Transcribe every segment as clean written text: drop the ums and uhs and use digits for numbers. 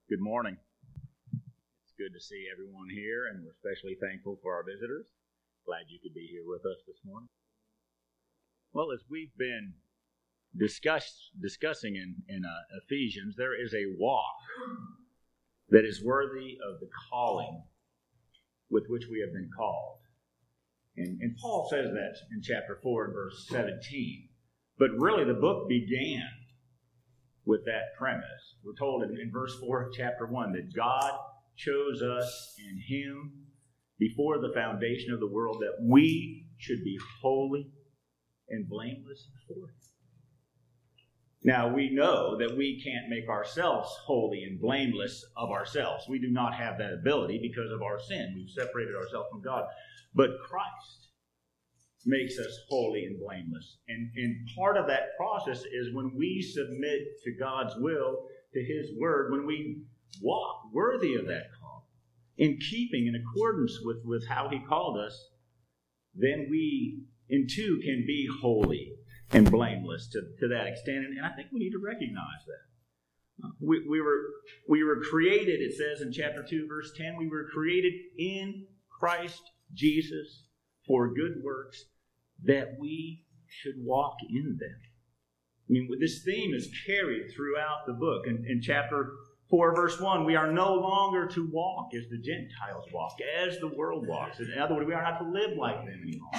Good morning. It's good to see everyone here, and we're especially thankful for our visitors. Glad you could be here with us this morning. Well, as we've been discussing in Ephesians, there is a walk that is worthy of the calling with which we have been called. And Paul says that in chapter 4 and verse 17. But really the book began with that premise. We're told in verse 4 of chapter 1 that God chose us in Him before the foundation of the world that we should be holy and blameless before Him. Now, we know that we can't make ourselves holy and blameless of ourselves. We do not have that ability because of our sin. We've separated ourselves from God. But Christ makes us holy and blameless. And part of that process is when we submit to God's will, to His word, when we walk worthy of that call, in keeping, in accordance with how He called us, then we, in too, can be holy and blameless to that extent. And I think we need to recognize that. We were created, it says in chapter 2, verse 10, we were created in Christ Jesus for good works, that we should walk in them. I mean, this theme is carried throughout the book. In chapter 4, verse 1, we are no longer to walk as the Gentiles walk, as the world walks. In other words, we are not to live like them anymore.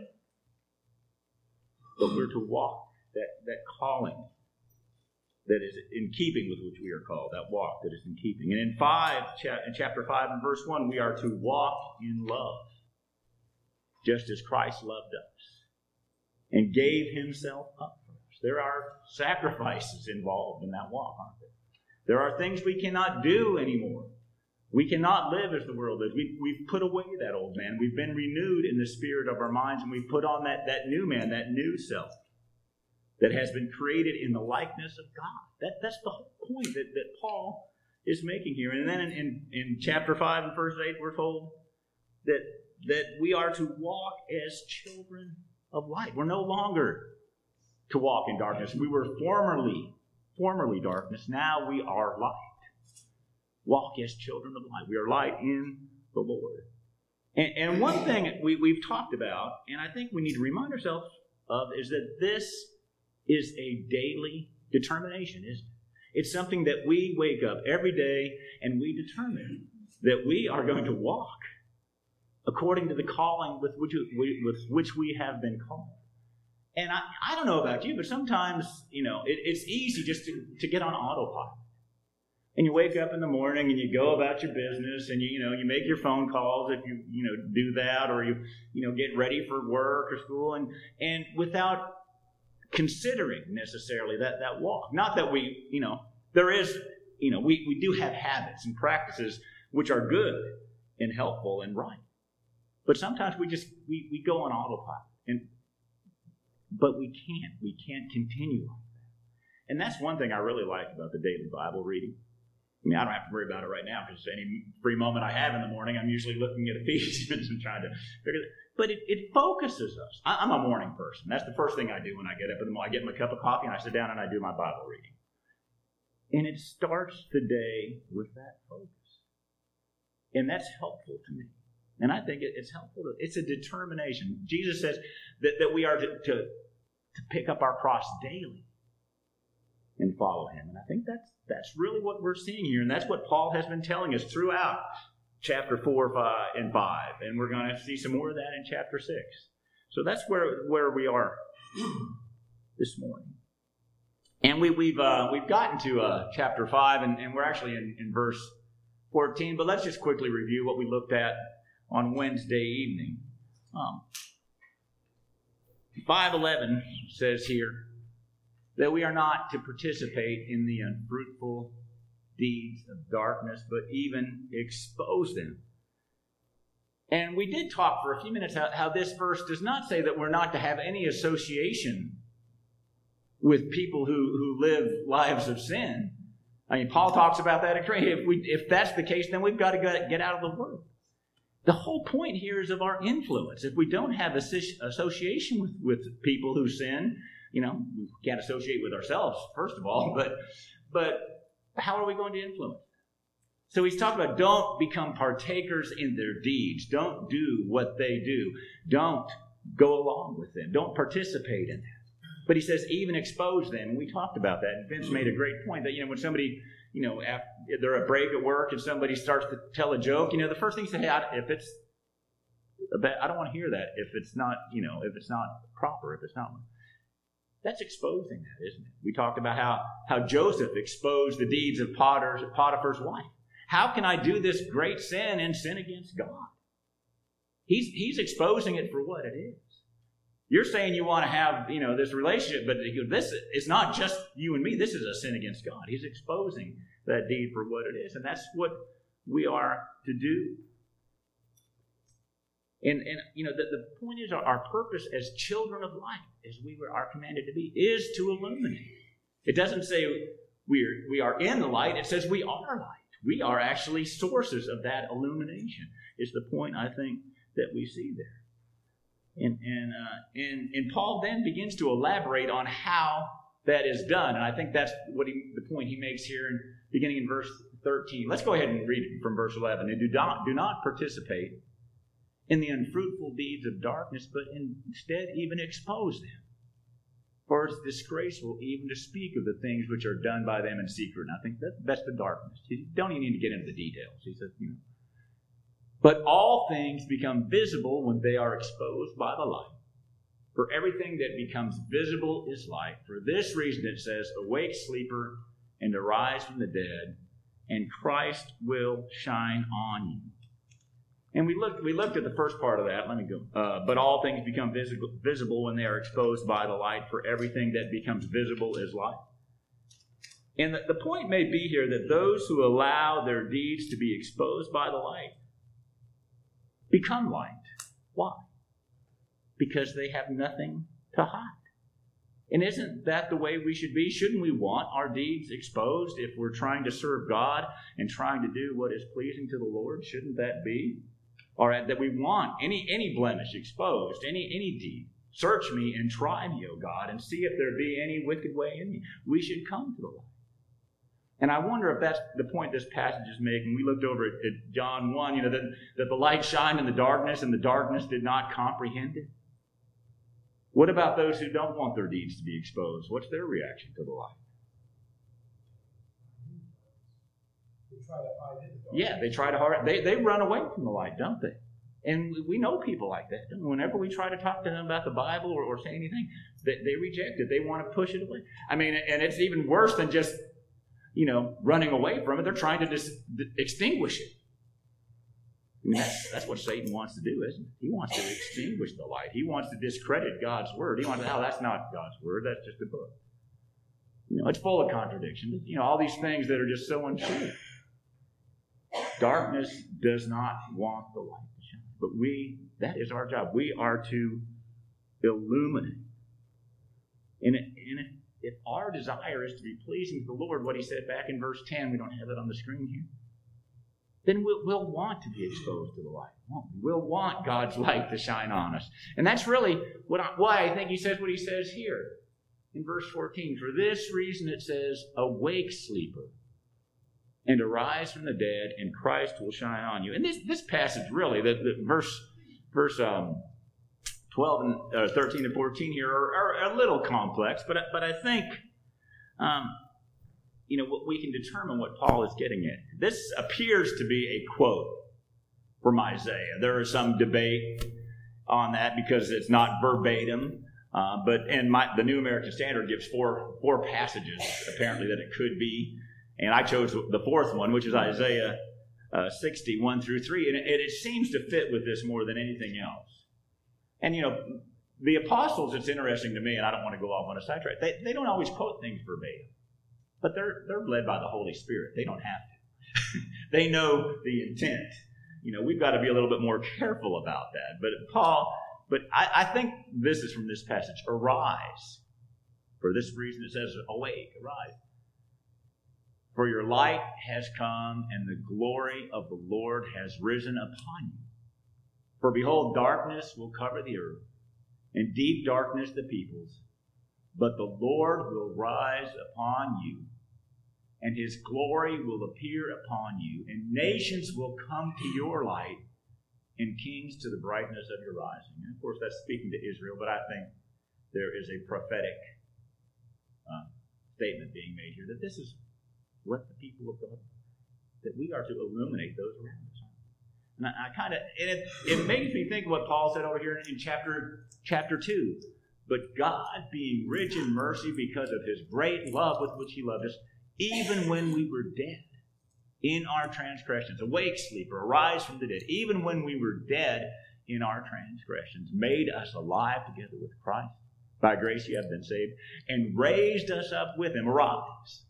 But we're to walk that calling that is in keeping with which we are called, that walk that is in keeping. And in chapter 5 and verse 1, we are to walk in love, just as Christ loved us and gave Himself up for us. There are sacrifices involved in that walk, aren't there? There are things we cannot do anymore. We cannot live as the world lives. We've put away that old man. We've been renewed in the spirit of our minds, and we've put on that new man, that new self that has been created in the likeness of God. That's the whole point that Paul is making here. And then in chapter 5 and verse 8, we're told that we are to walk as children of light. We're no longer to walk in darkness. We were formerly darkness. Now we are light. Walk as children of light. We are light in the Lord. And one thing we've talked about, and I think we need to remind ourselves of, is that this is a daily determination, isn't it? It's something that we wake up every day and we determine that we are going to walk according to the calling with which we have been called. And I don't know about you, but sometimes, it's easy just to get on autopilot. And you wake up in the morning and you go about your business and you make your phone calls if you do that, or you get ready for work or school, and without considering necessarily that walk. Not that we do have habits and practices which are good and helpful and right. But sometimes we go on autopilot, but we can't continue like that. And that's one thing I really like about the daily Bible reading. I mean, I don't have to worry about it right now, because any free moment I have in the morning, I'm usually looking at Ephesians and trying to figure it out. But it focuses us. I'm a morning person. That's the first thing I do when I get up in the morning. I get my cup of coffee and I sit down and I do my Bible reading. And it starts the day with that focus. And that's helpful to me. And I think it's helpful. It's a determination. Jesus says that we are to pick up our cross daily and follow Him. And I think that's really what we're seeing here. And that's what Paul has been telling us throughout chapter 4, 5, and 5. And we're going to see some more of that in chapter 6. So that's where we are this morning. And we've gotten to chapter 5, and we're actually in verse 14. But let's just quickly review what we looked at on Wednesday evening. 5:11 says here that we are not to participate in the unfruitful deeds of darkness, but even expose them. And we did talk for a few minutes how this verse does not say that we're not to have any association with people who live lives of sin. I mean, Paul talks about that. If that's the case, then we've got to get out of the world. The whole point here is of our influence. If we don't have association with people who sin, we can't associate with ourselves, first of all, but how are we going to influence? So he's talking about don't become partakers in their deeds. Don't do what they do. Don't go along with them. Don't participate in that. But he says even expose them. And we talked about that. And Vince made a great point that, when somebody, after they're at break at work and somebody starts to tell a joke, the first thing you say, hey, if it's I don't want to hear that if it's not, if it's not proper, if it's not. That's exposing that, isn't it? We talked about how Joseph exposed the deeds of Potiphar's wife. How can I do this great sin and sin against God? He's exposing it for what it is. You're saying you want to have, this relationship, but this is not just you and me. This is a sin against God. He's exposing that deed for what it is. And that's what we are to do. And the point is our purpose as children of light, as we are commanded to be, is to illuminate. It doesn't say we are in the light. It says we are light. We are actually sources of that illumination, is the point, I think, that we see there. And Paul then begins to elaborate on how that is done. And I think that's the point he makes here, beginning in verse 13. Let's go ahead and read it from verse 11. And do not participate in the unfruitful deeds of darkness, but instead even expose them. For it's disgraceful even to speak of the things which are done by them in secret. And I think that's the darkness. You don't even need to get into the details. He says, But all things become visible when they are exposed by the light. For everything that becomes visible is light. For this reason it says, awake, sleeper, and arise from the dead, and Christ will shine on you. And we looked at the first part of that. Let me go. But all things become visible when they are exposed by the light. For everything that becomes visible is light. And the point may be here that those who allow their deeds to be exposed by the light become light. Why? Because they have nothing to hide. And isn't that the way we should be? Shouldn't we want our deeds exposed if we're trying to serve God and trying to do what is pleasing to the Lord? Shouldn't that be? Or that we want any blemish exposed, any deed. Search me and try me, O God, and see if there be any wicked way in me. We should come to the light. And I wonder if that's the point this passage is making. We looked over at John 1, that the light shined in the darkness, and the darkness did not comprehend it. What about those who don't want their deeds to be exposed? What's their reaction to the light? They try to hide. They run away from the light, don't they? And we know people like that. Whenever we try to talk to them about the Bible or say anything, they reject it. They want to push it away. I mean, and it's even worse than just, running away from it. They're trying to extinguish it. I mean, that's what Satan wants to do, isn't it? He wants to extinguish the light. He wants to discredit God's word. He wants to, that's not God's word. That's just a book. It's full of contradictions. All these things that are just so untrue. Darkness does not want the light to shine. But that is our job. We are to illuminate. And if our desire is to be pleasing to the Lord, what he said back in verse 10, we don't have it on the screen here, then we'll want to be exposed to the light. We'll want God's light to shine on us. And that's really why I think he says what he says here in verse 14. For this reason it says, awake, sleeper, and arise from the dead, and Christ will shine on you. And this passage really, the verse 12 and 13 and 14 here are a little complex, but I think what we can determine what Paul is getting at. This appears to be a quote from Isaiah. There is some debate on that because it's not verbatim, but the New American Standard gives four passages apparently that it could be. And I chose the fourth one, which is Isaiah 61 through 3. And it seems to fit with this more than anything else. And, the apostles, it's interesting to me, and I don't want to go off on a sidetrack, they don't always quote things verbatim. But they're led by the Holy Spirit. They don't have to. They know the intent. We've got to be a little bit more careful about that. But I think this is from this passage. Arise. For this reason it says, awake, arise. For your light has come, and the glory of the Lord has risen upon you. For behold, darkness will cover the earth, and deep darkness the peoples. But the Lord will rise upon you, and his glory will appear upon you, and nations will come to your light, and kings to the brightness of your rising. And of course, that's speaking to Israel, but I think there is a prophetic statement being made here that this is what the people of God, that we are to illuminate those around us. And it makes me think of what Paul said over here in chapter 2. But God, being rich in mercy because of his great love with which he loved us, even when we were dead in our transgressions, awake, sleeper, arise from the dead, even when we were dead in our transgressions, made us alive together with Christ. By grace you have been saved, and raised us up with him, arise,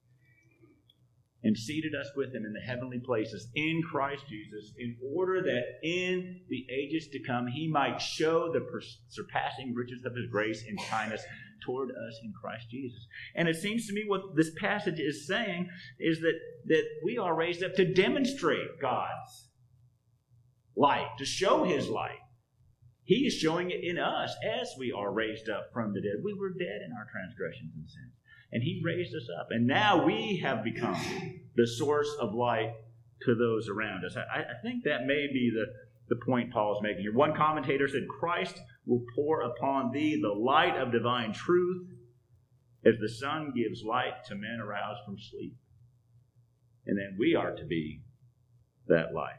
and seated us with him in the heavenly places in Christ Jesus, in order that in the ages to come he might show the surpassing riches of his grace and kindness toward us in Christ Jesus. And it seems to me what this passage is saying is that we are raised up to demonstrate God's light, to show his light. He is showing it in us as we are raised up from the dead. We were dead in our transgressions and sins, and he raised us up. And now we have become the source of light to those around us. I think that may be the point Paul is making here. One commentator said, Christ will pour upon thee the light of divine truth as the sun gives light to men aroused from sleep. And then we are to be that light.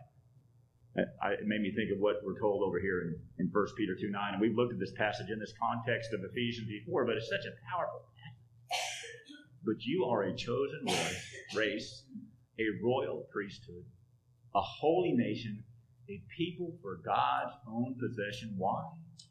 It made me think of what we're told over here in 1 Peter 2:9. And we've looked at this passage in this context of Ephesians before, but it's such a powerful passage. But you are a chosen race, a royal priesthood, a holy nation, a people for God's own possession. Why?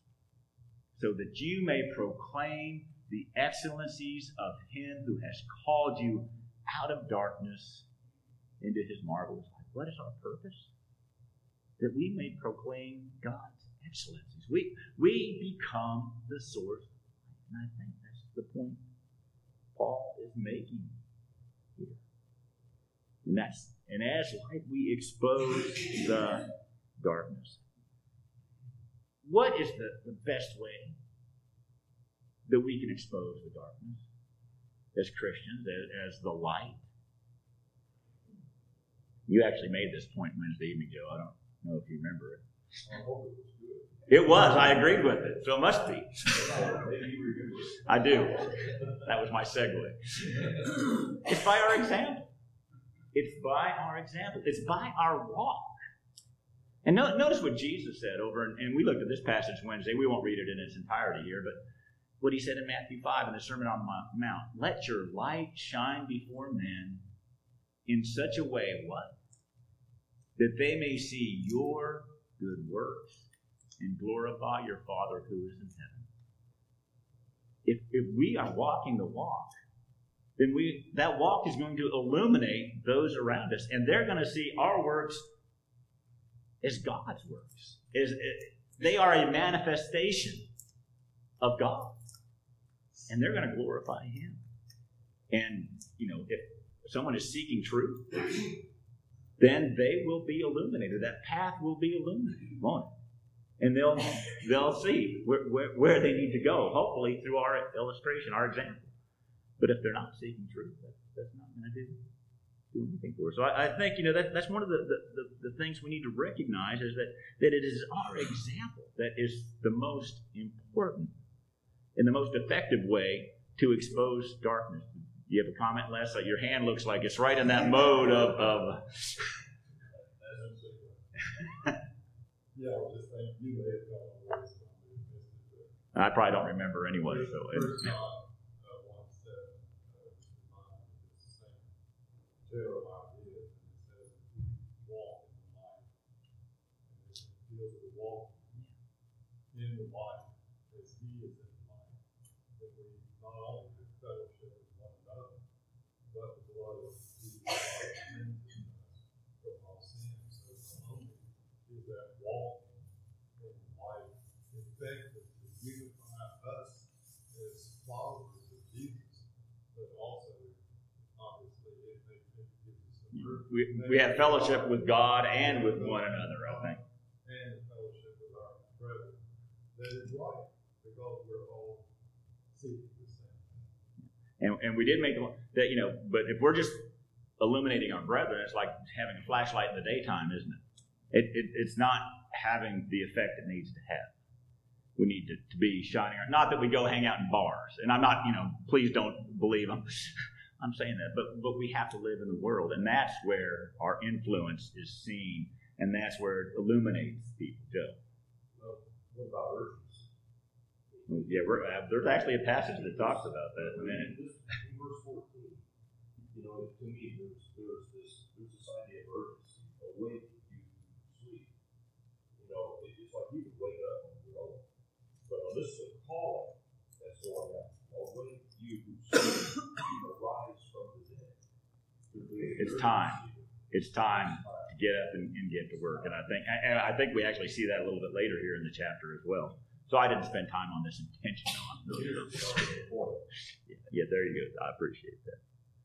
So that you may proclaim the excellencies of him who has called you out of darkness into his marvelous light. What is our purpose? That we may proclaim God's excellencies. We become the source. And I think that's the point Paul is making here. And as light, we expose the darkness. What is the best way that we can expose the darkness as Christians, as the light? You actually made this point Wednesday evening, Joe. I don't know if you remember it. It was. I agreed with it. So it must be. I do. That was my segue. It's by our example. It's by our example. It's by our walk. And notice what Jesus said over, and we looked at this passage Wednesday. We won't read it in its entirety here, but what he said in Matthew 5 in the Sermon on the Mount. Let your light shine before men in such a way, what? That they may see your good works and glorify your Father who is in heaven. If we are walking the walk, then that walk is going to illuminate those around us, and they're going to see our works as God's works. They are a manifestation of God, and they're going to glorify him. And, if someone is seeking truth, then they will be illuminated. That path will be illuminated, won't it? And they'll see where they need to go, hopefully through our illustration, our example. But if they're not seeking truth, that's not going to do anything for us. So I think, that's one of the things we need to recognize is that it is our example that is the most important and the most effective way to expose darkness. Do you have a comment, Les? Your hand looks like it's right in that mode of I probably don't remember anyway. So in the light as he is in the light, that we not only do fellowship with one another, but the blood of Jesus Christ cleansing us from all sin. So not only is that walking in the light effective to unify us as followers of Jesus, but also obviously it gives us a we have fellowship with God and with one another, I think. And fellowship with our brethren. That is right, because we're all seeking the same thing. And we did make that, but if we're just illuminating our brethren, it's like having a flashlight in the daytime, isn't it? It's not having the effect it needs to have. We need to be shining. Not that we go hang out in bars. And I'm not, please don't believe I'm saying that. But we have to live in the world. And that's where our influence is seen. And that's where it illuminates people, Joe. Well, what about urgency? Yeah, there's actually a passage that talks about that in a minute. In verse 14, to me, there's this idea of urgency. Awake, you sleep. It's like you can wake up on your own. But this is a calling that's going out. Awake, you who sleep, arise from the dead. It's time. It's time to get up and get to work. And I think we actually see that a little bit later here in the chapter as well. So I didn't spend time on this intentionally. Yeah, there you go. I appreciate that.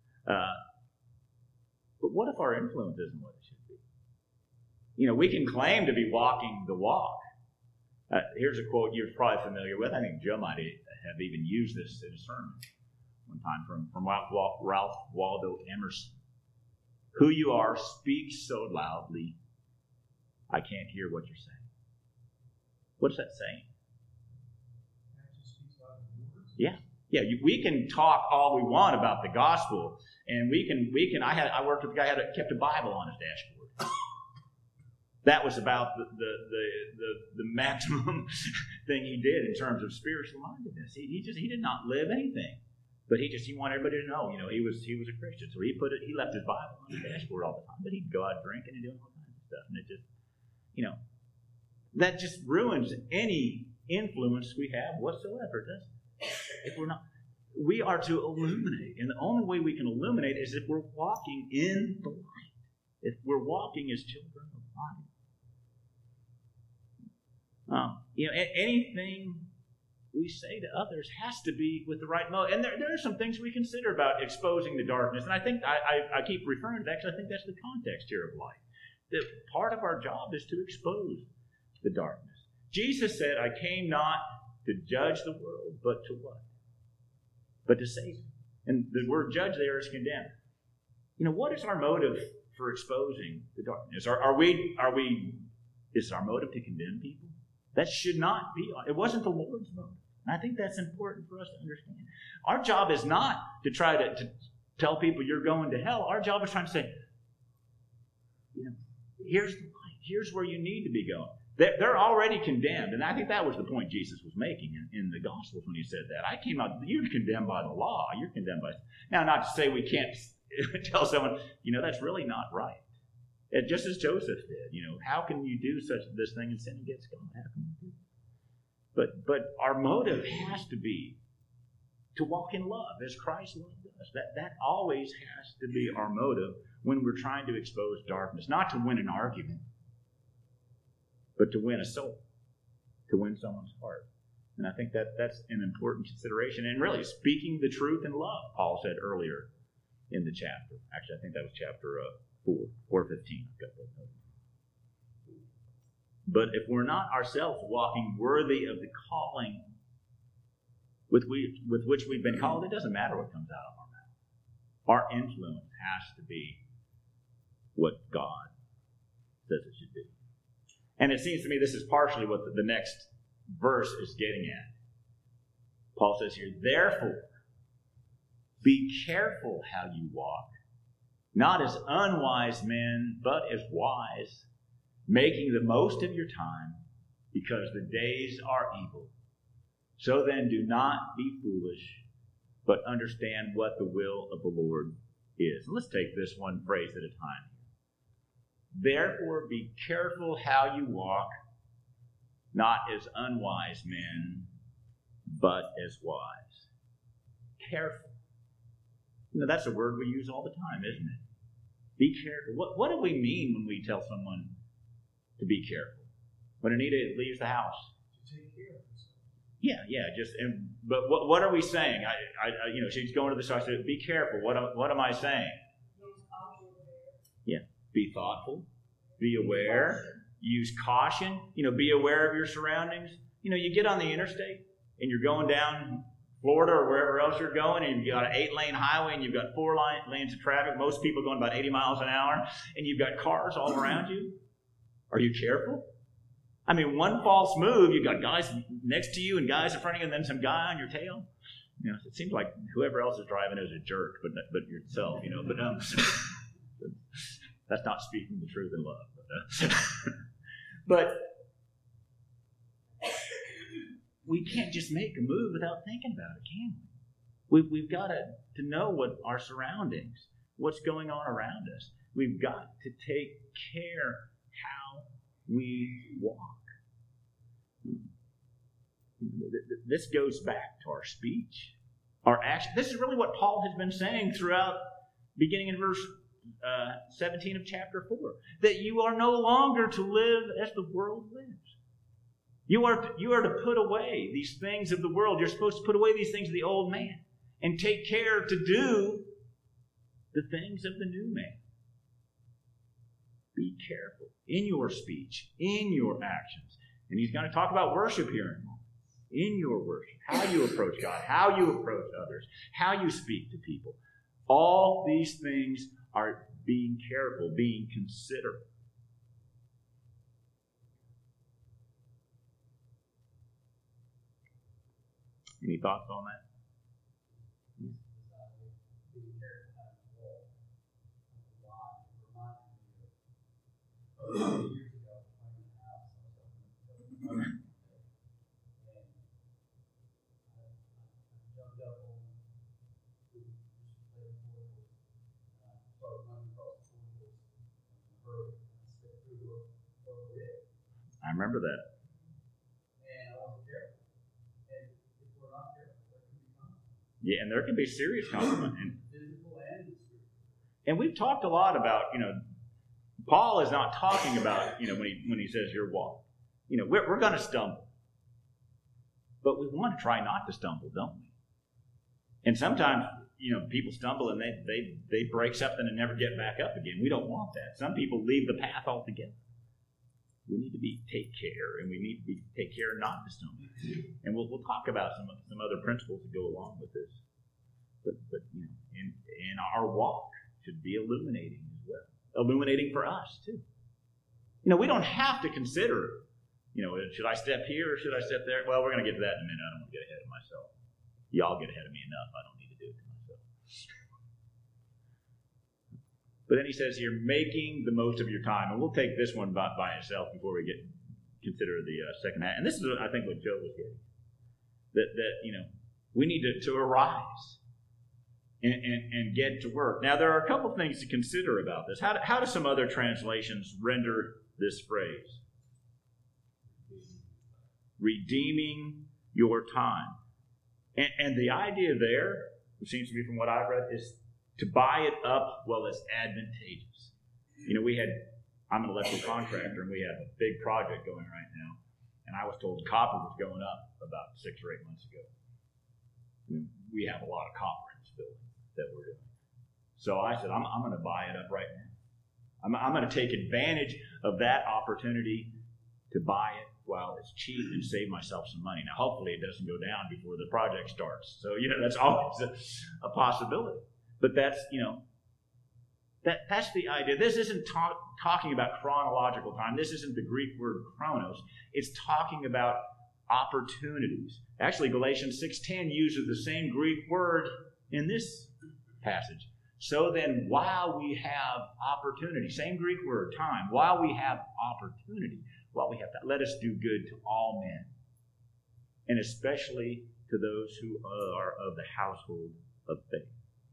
But what if our influence isn't what it should be? We can claim to be walking the walk. Here's a quote you're probably familiar with. I think Joe might have even used this in a sermon one time from Ralph Waldo Emerson. Who you are speaks so loudly, I can't hear what you're saying. What's that saying? Yeah. We can talk all we want about the gospel, and we can. I worked with a guy who kept a Bible on his dashboard. That was about the maximum thing he did in terms of spiritual mindedness. He did not live anything, but he wanted everybody to know. He was a Christian, so he left his Bible on his dashboard all the time. But he'd go out drinking and doing all kinds of stuff, and it just that just ruins any influence we have whatsoever, doesn't it? If we're not, we are to illuminate. And the only way we can illuminate is if we're walking in the light. If we're walking as children of light. Anything we say to others has to be with the right motive. And there are some things we consider about exposing the darkness. And I think I keep referring to that because I think that's the context here of light. That part of our job is to expose the darkness. Jesus said, I came not to judge the world, but to what? But to save it. And the word judge there is condemn. What is our motive for exposing the darkness? Is our motive to condemn people? That should not be. It wasn't the Lord's motive. And I think that's important for us to understand. Our job is not to try to tell people you're going to hell. Our job is trying to say, here's the light. Here's where you need to be going. They're already condemned. And I think that was the point Jesus was making in the Gospels when he said that. I came out, you're condemned by the law. You're condemned by... Now, not to say we can't tell someone, that's really not right. Just as Joseph did. How can you do this thing and sin against God? How can you do it? But our motive has to be to walk in love as Christ loved us. That always has to be our motive when we're trying to expose darkness. Not to win an argument, but to win a soul, to win someone's heart. And I think that's an important consideration. And really, speaking the truth in love, Paul said earlier in the chapter. Actually, I think that was chapter 4:15. I've got that note. But if we're not ourselves walking worthy of the calling with which we've been called, it doesn't matter what comes out of our mouth. Our influence has to be what God says it should be. And it seems to me this is partially what the next verse is getting at. Paul says here, therefore, be careful how you walk, not as unwise men, but as wise, making the most of your time, because the days are evil. So then do not be foolish, but understand what the will of the Lord is. And let's take this one phrase at a time. Therefore, be careful how you walk, not as unwise men, but as wise. Careful. That's a word we use all the time, isn't it? Be careful. What do we mean when we tell someone to be careful? When Anita leaves the house. To take care of yourself. Yeah. But what are we saying? She's going to the store. I said, be careful. What am I saying? Yeah. Be thoughtful. Be aware. Use caution. Be aware of your surroundings. You get on the interstate and you're going down Florida or wherever else you're going, and you've got an 8-lane highway, and you've got 4 lanes of traffic, most people going about 80 miles an hour, and you've got cars all around you, are you careful? I mean, one false move, you've got guys next to you and guys in front of you, and then some guy on your tail. You know, it seems like whoever else is driving is a jerk, but yourself, you know. But that's not speaking the truth in love. But we can't just make a move without thinking about it, can we? We've got to know what our surroundings, what's going on around us. We've got to take care how we walk. This goes back to our speech, our action. This is really what Paul has been saying throughout, beginning in verse 17 of chapter 4, that you are no longer to live as the world lives. You are to put away these things of the world. You're supposed to put away these things of the old man and take care to do the things of the new man. Be careful in your speech, in your actions. And he's going to talk about worship here in a moment. In your worship, how you approach God, how you approach others, how you speak to people. All these things are being careful, being considerate. Any thoughts on that? I remember that. Yeah, and there can be serious consequences. And we've talked a lot about, Paul is not talking about, when he says your walk. We're going to stumble. But we want to try not to stumble, don't we? And sometimes, people stumble and they break something and never get back up again. We don't want that. Some people leave the path altogether. We need to take care, and we need to take care not to stumble. And we'll talk about some other principles that go along with this. But in our walk should be illuminating as well. Illuminating for us too. We don't have to consider, should I step here or should I step there? Well, we're going to get to that in a minute. I don't want to get ahead of myself. Y'all get ahead of me enough. I don't need to do it to myself. But then he says here, making the most of your time. And we'll take this one by itself before we consider the second half. And this is, I think, what Joe was getting. That we need to arise and get to work. Now, there are a couple things to consider about this. How do some other translations render this phrase? Redeeming your time. And the idea there, which seems to be from what I've read, is to buy it up while it's advantageous. I'm an electrical contractor, and we have a big project going right now. And I was told copper was going up about 6 or 8 months ago. We have a lot of copper in this building that we're doing. So I said, I'm going to buy it up right now. I'm going to take advantage of that opportunity to buy it while it's cheap and save myself some money. Now, hopefully it doesn't go down before the project starts. So, that's always a possibility. But that's, that's the idea. This isn't talking about chronological time. This isn't the Greek word chronos. It's talking about opportunities. Actually, Galatians 6:10 uses the same Greek word in this passage. So then, while we have opportunity, same Greek word, time, while we have opportunity, while we have that, let us do good to all men, and especially to those who are of the household of faith.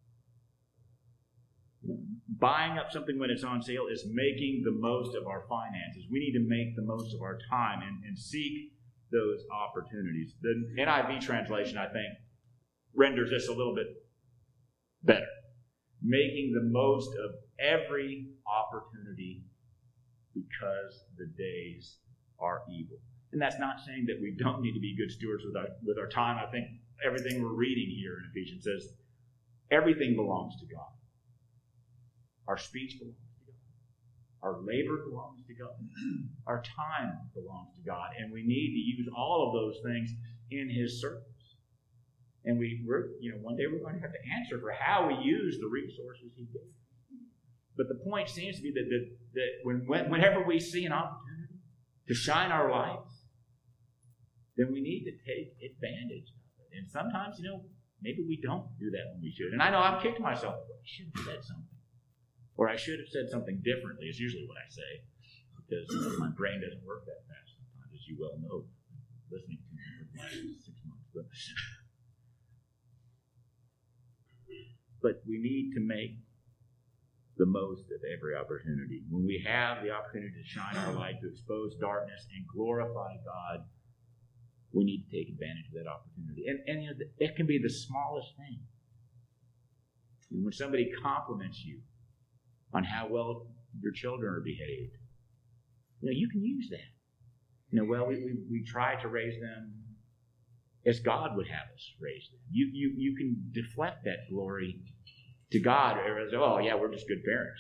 Buying up something when it's on sale is making the most of our finances. We need to make the most of our time and seek those opportunities. The NIV translation, I think, renders this a little bit better. Making the most of every opportunity because the days are evil. And that's not saying that we don't need to be good stewards with our time. I think everything we're reading here in Ephesians says everything belongs to God. Our speech belongs to God. Our labor belongs to God. Our time belongs to God. And we need to use all of those things in His service. And one day we're going to have to answer for how we use the resources he gave. But the point seems to be that whenever we see an opportunity to shine our lights, then we need to take advantage of it. And sometimes, maybe we don't do that when we should. And I know I've kicked myself. I should have said something. Or I should have said something differently is usually what I say. Because my brain doesn't work that fast sometimes, as you well know, listening to me for the last 6 months. But we need to make the most of every opportunity. When we have the opportunity to shine our light, to expose darkness and glorify God, we need to take advantage of that opportunity. And it can be the smallest thing. And when somebody compliments you on how well your children are behaved, you can use that. We try to raise them as God would have us raise them. You can deflect that glory to God, or as, oh yeah, we're just good parents.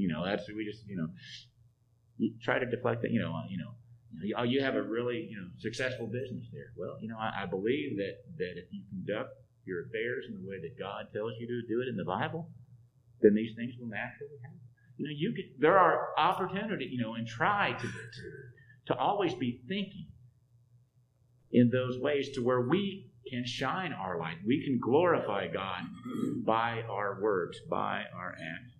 You try to deflect that. You have a really successful business there. Well, I believe that if you conduct your affairs in the way that God tells you to do it in the Bible, then these things will naturally happen. There are opportunities, and try to always be thinking in those ways to where we can shine our light. We can glorify God by our words, by our actions.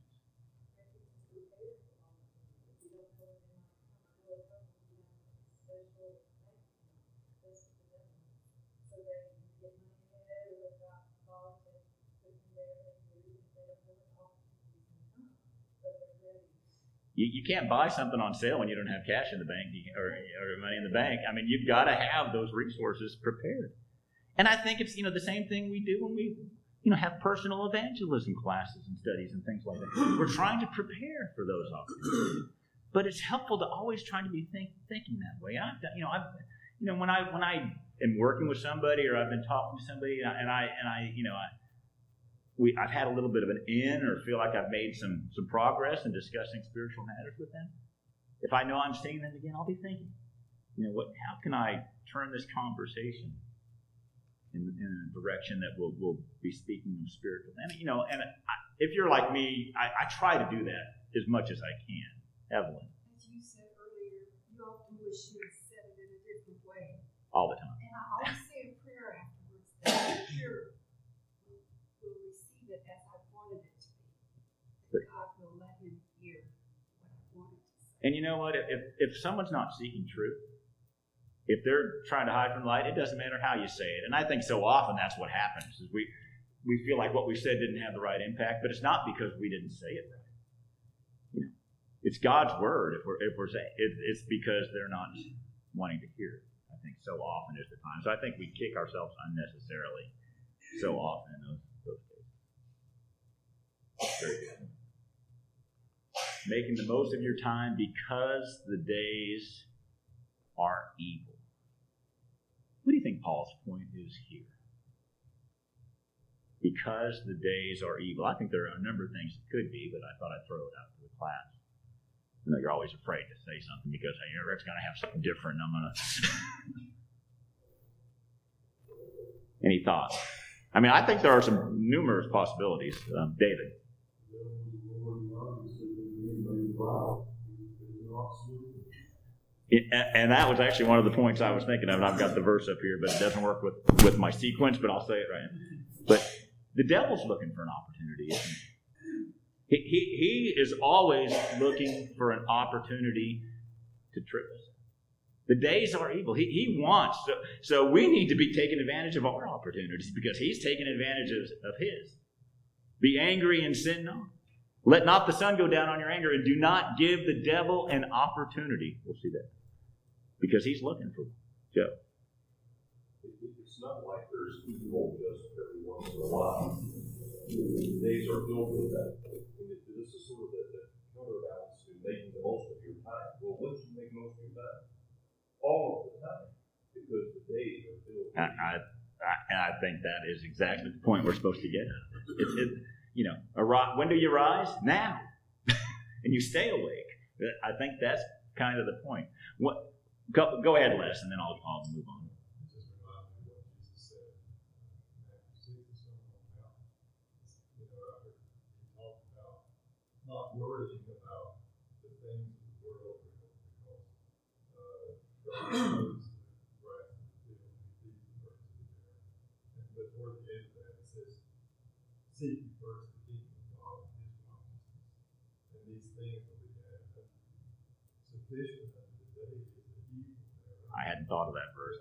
You can't buy something on sale when you don't have cash in the bank or money in the bank. I mean, you've got to have those resources prepared. And I think it's, the same thing we do when we, have personal evangelism classes and studies and things like that. We're trying to prepare for those opportunities. But it's helpful to always try to be thinking that way. When I am working with somebody or I've been talking to somebody I've had a little bit of an in or feel like I've made some progress in discussing spiritual matters with them. If I know I'm seeing them again, I'll be thinking, how can I turn this conversation in a direction that will be speaking of spiritual? And if you're like me, I try to do that as much as I can. Evelyn. As you said earlier, you often wish you had said it in a different way. All the time. And I always say a prayer afterwards that the hearer will receive it as I wanted it to be. That God will let him hear what I wanted to say. And you know what? If someone's not seeking truth, if they're trying to hide from light, it doesn't matter how you say it. And I think so often that's what happens, is we feel like what we said didn't have the right impact, but it's not because we didn't say it right. It's God's word. If we're saying it's because they're not wanting to hear it. I think so often is the time. So I think we kick ourselves unnecessarily so often in those cases. Very good. Making the most of your time because the days are evil. What do you think Paul's point is here? Because the days are evil. I think there are a number of things it could be, but I thought I'd throw it out to the class. You're always afraid to say something because Rick's going to have something different and I'm going to... Any thoughts? I mean, I think there are some numerous possibilities. David? And that was actually one of the points I was thinking of, and I've got the verse up here, but it doesn't work with my sequence, but I'll say it right. But the devil's looking for an opportunity, isn't he? He is always looking for an opportunity to trip us. The days are evil. He wants. So we need to be taking advantage of our opportunities because he's taking advantage of his. Be angry and sin not. Let not the sun go down on your anger, and do not give the devil an opportunity. We'll see that. Because he's looking for one. Joe. It's not like there's evil just every once in a while. The days are filled with that. This is sort of the counterbalance to making the most of your time. Well, when should you make the most of your time? All of the time. Because the days are filled with I think that is exactly the point we're supposed to get at. When do you rise? Now. And you stay awake. I think that's kind of the point. Go ahead, Les, and then I'll move on. It just reminds me of what Jesus said in Matthew not worrying about the things of the world because God knows the grass of the field and He sees the birds of the air. And but toward the end of that, it says, "Seek ye first the kingdom of God and His righteousness, and these things will be added unto you. Sufficient unto the day is the evil thereof." I hadn't thought of that verse.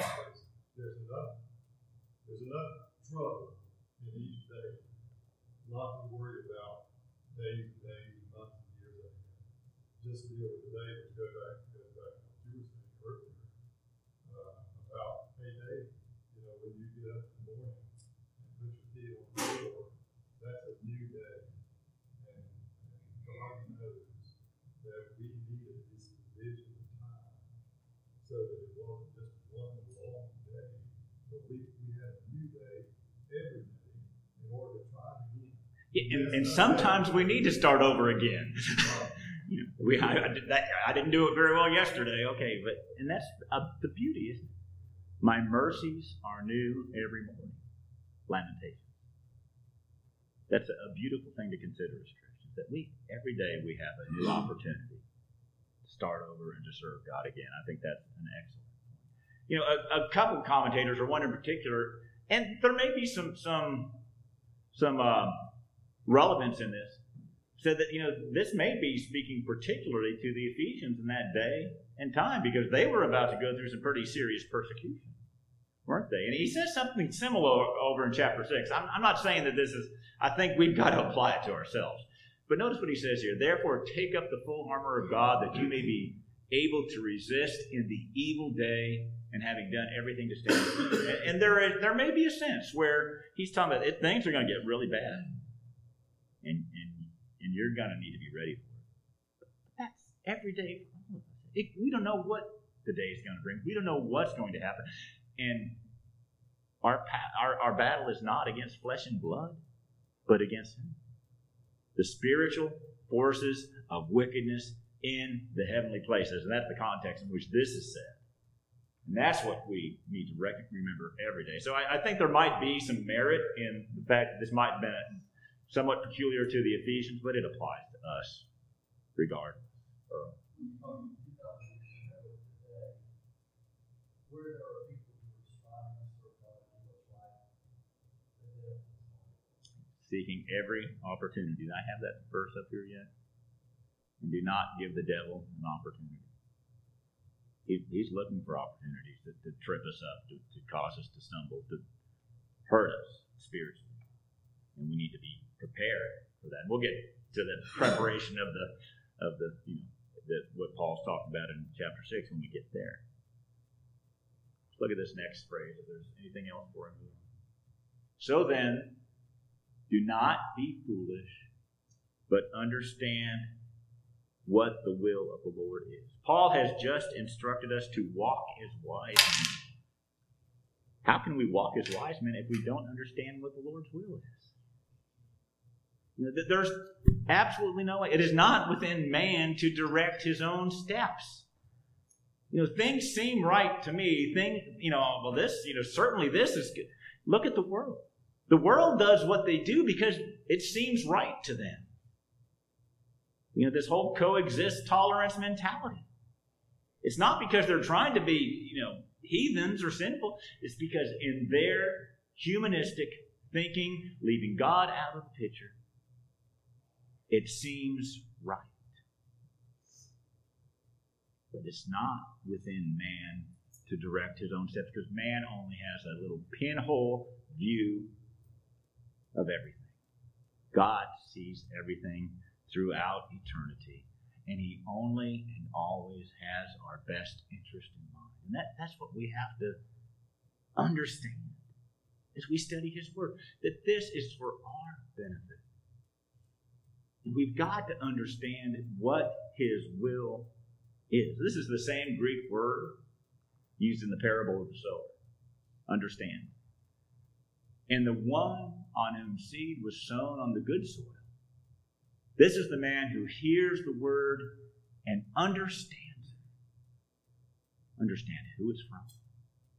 There's enough trouble in each day not to worry about days and days and months and years ahead. Just deal with the day, but go back to what you were saying earlier about, hey Dave, when you get up in the morning and put your feet on the floor, that's a new day. And God knows that we needed this division of time so that it wasn't just one long day, but we had a new day every day in order to try again. And sometimes we need to start over again. I didn't do it very well yesterday. Okay, and that's the beauty, isn't it? My mercies are new every morning. Lamentations. That's a beautiful thing to consider as Christians. That every day we have a new opportunity to start over and to serve God again. I think that's an excellent point. A couple of commentators, or one in particular, and there may be some relevance in this, said that this may be speaking particularly to the Ephesians in that day and time, because they were about to go through some pretty serious persecution, weren't they? And he says something similar over in chapter 6. I'm not saying that this is, I think we've got to apply it to ourselves. But notice what he says here. Therefore, take up the full armor of God, that you may be able to resist in the evil day, and having done everything to stand. And there may be a sense where he's talking about things are going to get really bad. And you're going to need to be ready for it. But that's every day for all of us. We don't know what the day is going to bring. We don't know what's going to happen. And our battle is not against flesh and blood, but against Him. The spiritual forces of wickedness in the heavenly places. And that's the context in which this is said. And that's what we need to remember every day. So I think there might be some merit in the fact that this might have been somewhat peculiar to the Ephesians, but it applies to us regardless. Seeking every opportunity. Did I have that verse up here yet? And do not give the devil an opportunity. He's looking for opportunities to trip us up, to cause us to stumble, to hurt us spiritually. And we need to be prepared for that. We'll get to the preparation of what Paul's talking about in chapter 6 when we get there. Let's look at this next phrase. If there's anything else for him. So then, do not be foolish, but understand what the will of the Lord is. Paul has just instructed us to walk as wise men. How can we walk as wise men if we don't understand what the Lord's will is? There's absolutely no way. It is not within man to direct his own steps. Things seem right to me. Certainly this is good. Look at the world. The world does what they do because it seems right to them. This whole coexist tolerance mentality. It's not because they're trying to be, heathens or sinful. It's because in their humanistic thinking, leaving God out of the picture, it seems right. But it's not within man to direct his own steps, because man only has a little pinhole view of everything. God sees everything throughout eternity, and He only and always has our best interest in mind. And that's what we have to understand as we study His Word, that this is for our benefit. And we've got to understand what His will is. This is the same Greek word used in the parable of the sower. Understand. And the one on whom seed was sown on the good soil, this is the man who hears the word and understands it. Understand who it's from.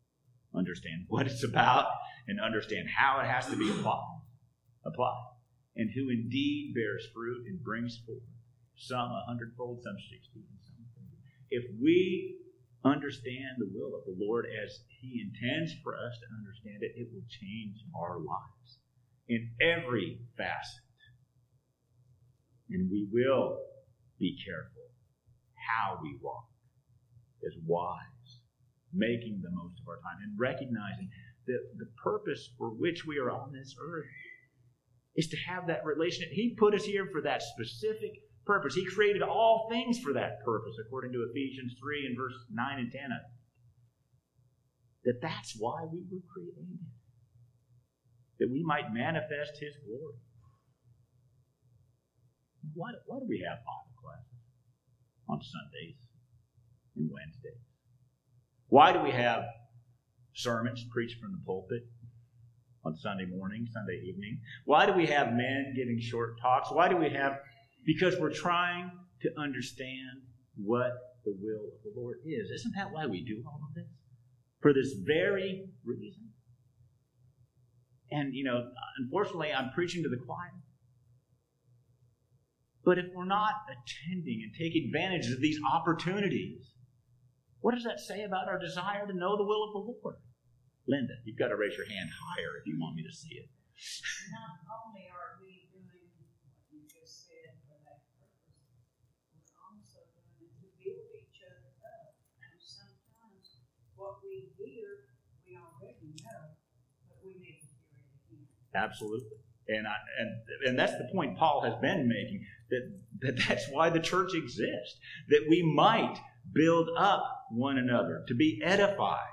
Understand what it's about, and understand how it has to be applied. and who indeed bears fruit and brings forth some 100-fold, some 60, and some 30. If we understand the will of the Lord as He intends for us to understand it, it will change our lives in every facet. And we will be careful how we walk as wise, making the most of our time and recognizing that the purpose for which we are on this earth is to have that relationship. He put us here for that specific purpose. He created all things for that purpose, according to Ephesians 3 and verse 9 and 10. That's why we were created. That we might manifest His glory. Why do we have Bible classes on Sundays and Wednesdays? Why do we have sermons preached from the pulpit on Sunday morning, Sunday evening? Why do we have men giving short talks? Why do we have... Because we're trying to understand what the will of the Lord is. Isn't that why we do all of this? For this very reason. And, unfortunately, I'm preaching to the choir. But if we're not attending and taking advantage of these opportunities, what does that say about our desire to know the will of the Lord? Linda, you've got to raise your hand higher if you want me to see it. Not only are we doing what you just said for that purpose, we're also doing it to build each other up. And sometimes what we hear, we already know, but we need to hear it again. Absolutely. And that's the point Paul has been making, that's why the church exists, that we might build up one another, to be edified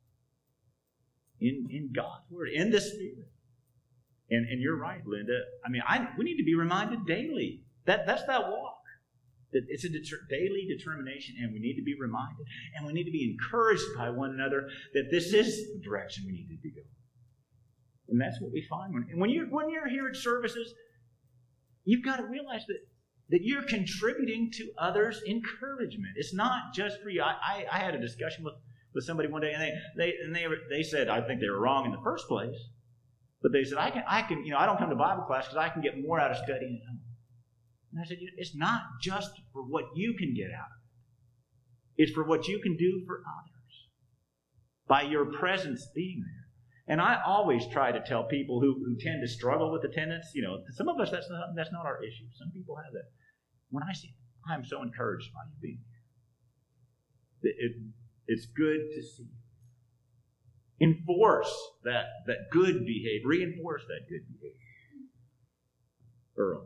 in God's Word, in the Spirit. And you're right, Linda. We need to be reminded daily. That's that walk. That it's a daily determination, and we need to be reminded. And we need to be encouraged by one another that this is the direction we need to be going. And that's what we find. When you're here at services, you've got to realize that you're contributing to others' encouragement. It's not just for you. I had a discussion with somebody one day, and they said, I think they were wrong in the first place. But they said, I don't come to Bible class because I can get more out of studying at home. And I said, it's not just for what you can get out of it. It's for what you can do for others by your presence being there. And I always try to tell people who tend to struggle with attendance, some of us, that's not our issue. Some people have that. When I see, I'm so encouraged by you being here. It's good to see you. Enforce that good behavior. Reinforce that good behavior. Earl.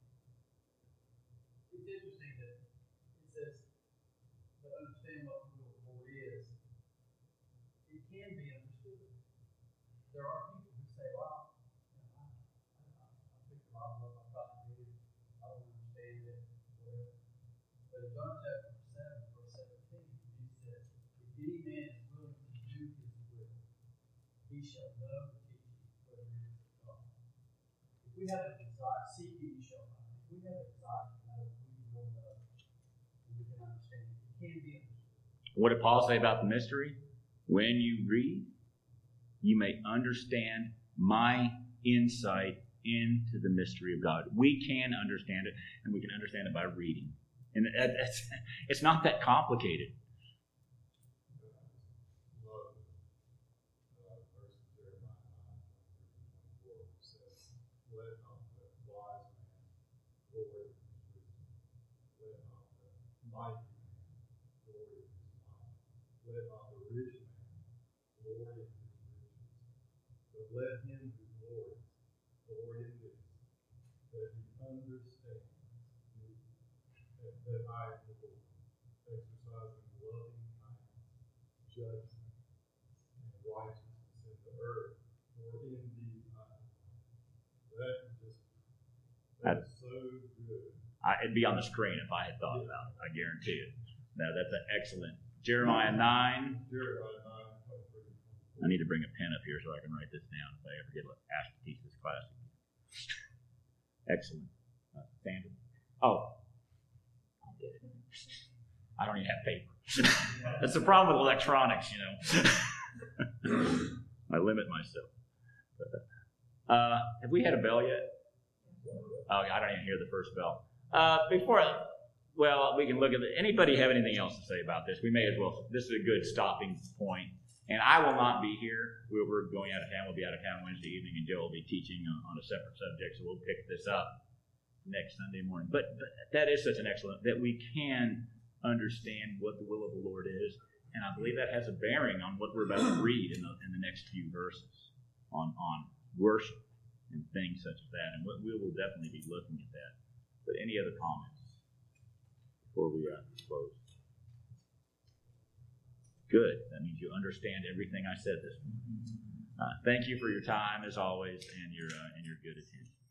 It's interesting that it says to understand what the will of the Lord is. It can be understood. There are people who say, well, I pick the Bible up, I thought I did, I don't understand it, whatever. But in John chapter 7, verse 17, Jesus says, if any man is willing to do his will, he shall know the teaching, whether it is of God. If we have a desire, seek ye, you shall find. If we have a desire to know, we will know, and we can understand it. It can be understood. What did Paul say about the mystery? When you read, you may understand my insight into the mystery of God. We can understand it, and we can understand it by reading. And it's not that complicated. Let him who glories, glory in this, that he understands me, and that I am the Lord, exercising loving kindness, judgment, and righteousness in the earth, for in these times. That's so good. It'd be on the screen if I had thought about it, I guarantee it. No, that's an excellent. Jeremiah 9. I need to bring a pen up here so I can write this down if I ever get asked to teach this class again. Excellent. Sandra. Oh. I'll get it. I don't even have paper. That's the problem with electronics, I limit myself. Have we had a bell yet? Oh, I don't even hear the first bell. We can look at it. Anybody have anything else to say about this? We may as well. This is a good stopping point. And I will not be here. We're going out of town. We'll be out of town Wednesday evening, and Joe will be teaching on a separate subject, so we'll pick this up next Sunday morning. But that is such an excellent, that we can understand what the will of the Lord is. And I believe that has a bearing on what we're about to read in the next few verses on worship and things such as that. And we will definitely be looking at that. But any other comments before we close? Good. That means you understand everything I said this morning. Thank you for your time, as always, and your good attention.